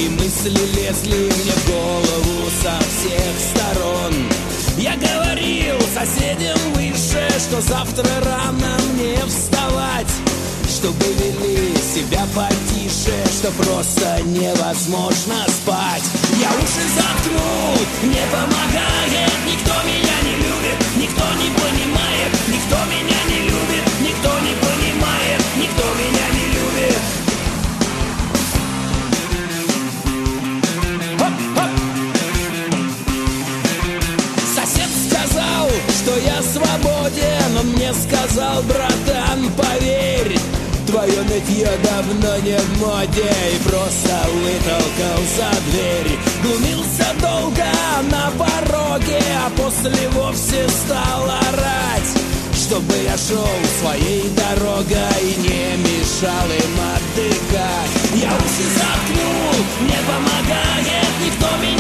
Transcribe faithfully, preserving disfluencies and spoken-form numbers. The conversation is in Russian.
И мысли лезли мне в голову со всех сторон. Я говорил соседям выше, что завтра рано мне вставать, чтобы вели себя потише, что просто невозможно спать. Я уши заткнул, не помогает. Никто меня не любит, никто не понимает. Никто меня не любит, никто не понимает. Никто меня не любит. Хоп-хоп. Сосед сказал, что я свободен. Он мне сказал: братан, поверь, твое нытье давно не в моде. И просто вытолкал за дверь. Глумился долго на пороге, а после вовсе стал орать, чтобы я шел своей дорогой и не мешал им отдыхать. Я уши заткнул, не помогает. Никто меня